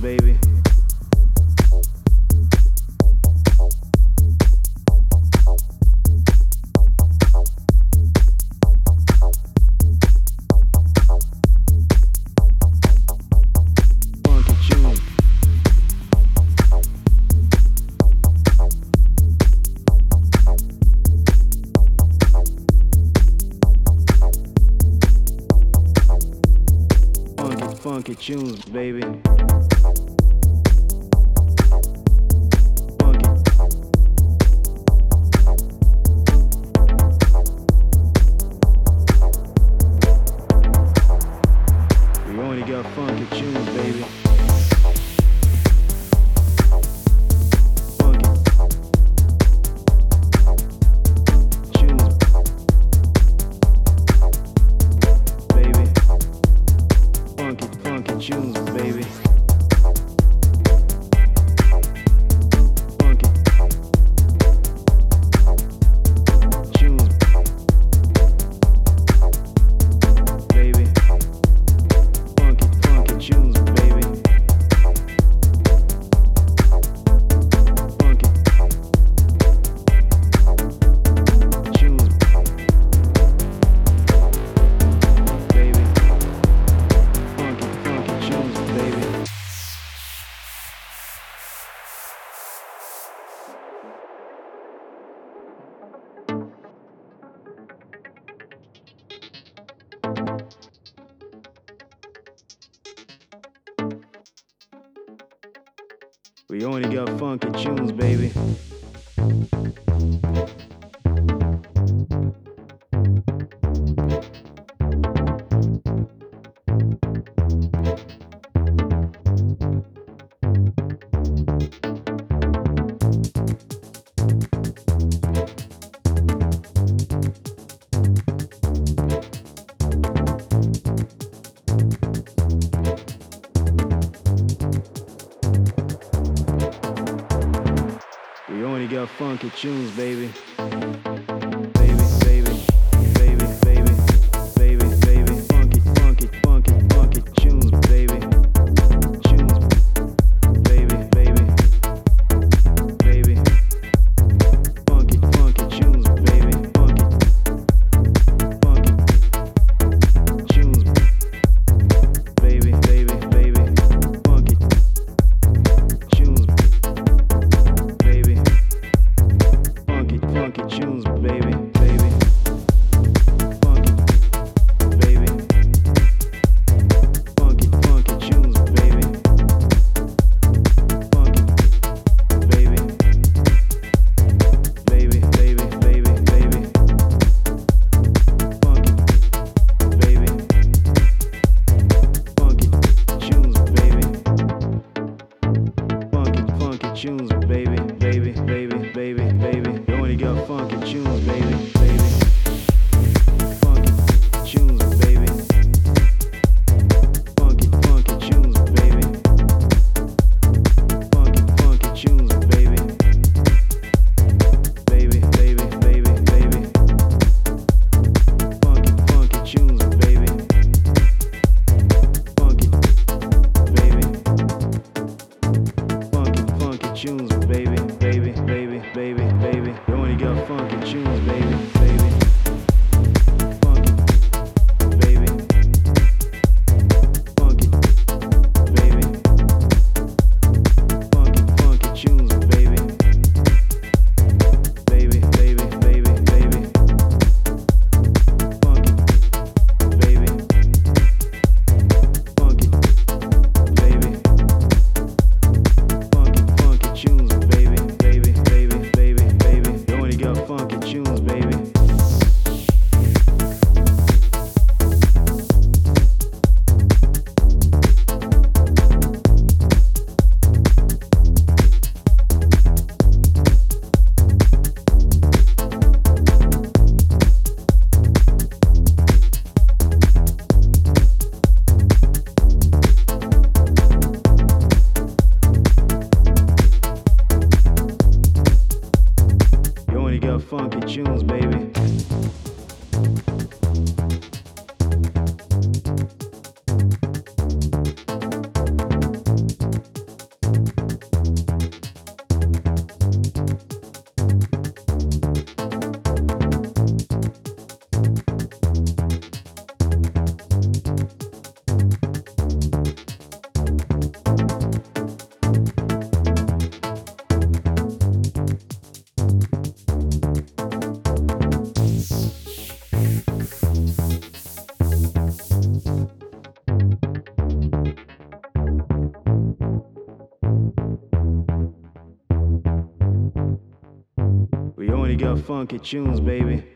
baby. Funky tunes, baby. Funky. We only got funky tunes, baby. Funky tunes, baby. Funky tunes, baby. Funky tunes, baby. Funky tunes, baby. Funky tunes, baby. Funky tunes, baby. We only got funky tunes, baby. We only got funky tunes, baby. Baby, baby, baby, baby, baby, baby. Funky tunes, baby. Tunes, baby, baby, baby. Funky tunes, baby. Funky tunes, baby, baby, baby. Funky tunes, baby. Funky tunes. only got funky tunes, baby.